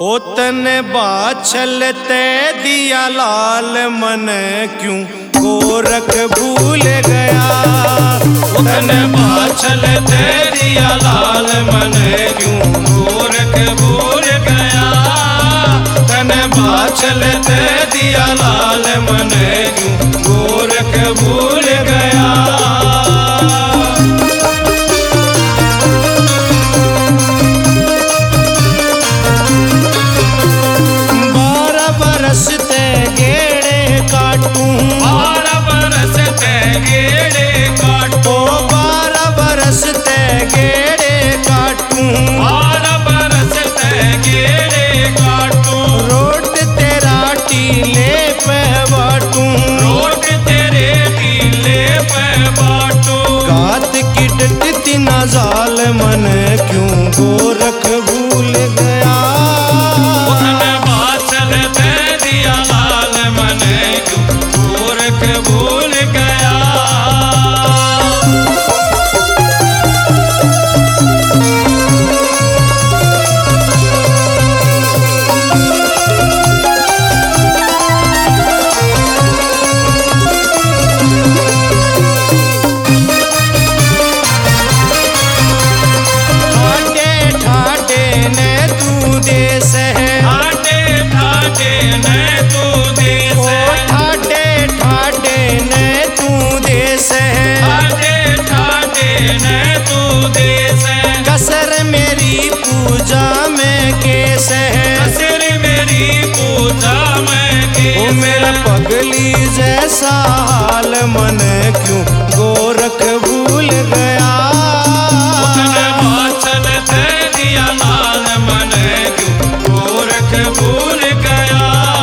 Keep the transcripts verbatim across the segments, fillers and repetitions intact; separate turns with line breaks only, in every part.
ओतने बाछलते दिया लाल मन क्यों गोरख भूल गया। ओतने बाछलते दिया लाल मन क्यों गोरख भूल गया। तने बाछलते दिया लाल मन क्यों गोरख भूल गया। जाल मन क्यों गोरख भूल गया।
ओतने बाछलते दिया लाल मन क्यों गोरख भूल गया।
पूजा में केस है
कसर मेरी पूजा में केस।
वो मेरा पगली जैसा हाल मन क्यों गोरख भूल गया।
ओतने बाछलते दिया लाल मन क्यों गोरख भूल गया।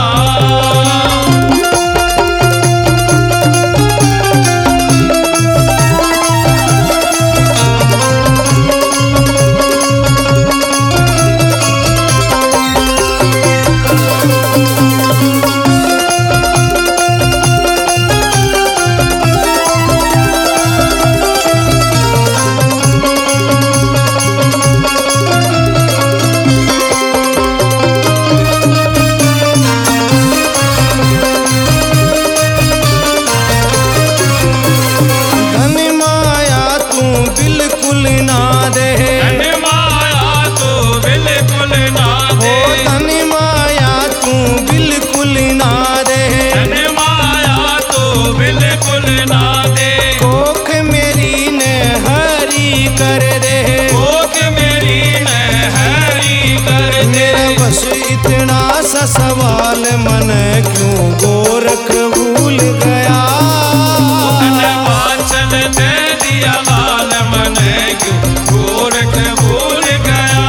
इतना सा सवाल मन क्यों गोरख भूल गया।
ओतने बाछलते दिया लाल मन क्यों गोरख भूल गया।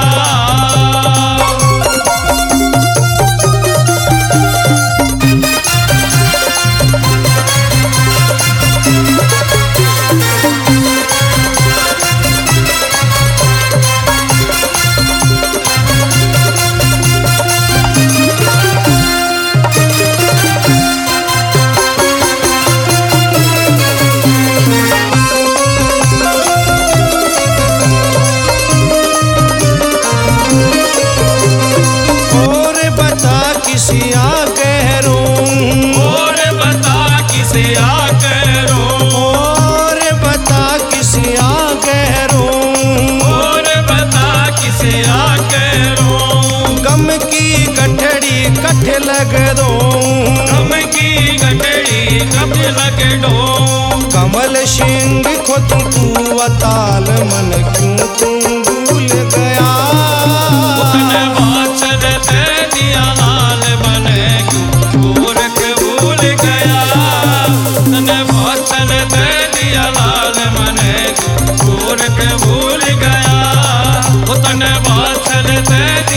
किसी आके रोऊं
और बता किसे आके रोऊं।
और बता किसी आके रोऊं।
और बता किसे आके रोऊं।
गम की गठड़ी कठ लग दो।
गम की गठड़ी कब लग दो।
कमल सिंह को तू अताल मन क्यों तुम भूल गया।
ओतने बाछलते दिया लाल मन क्यों गोरख भूल गया। तने बाछलते दिया लाल मन क्यों गोरख भूल गया। ओतने बाछलते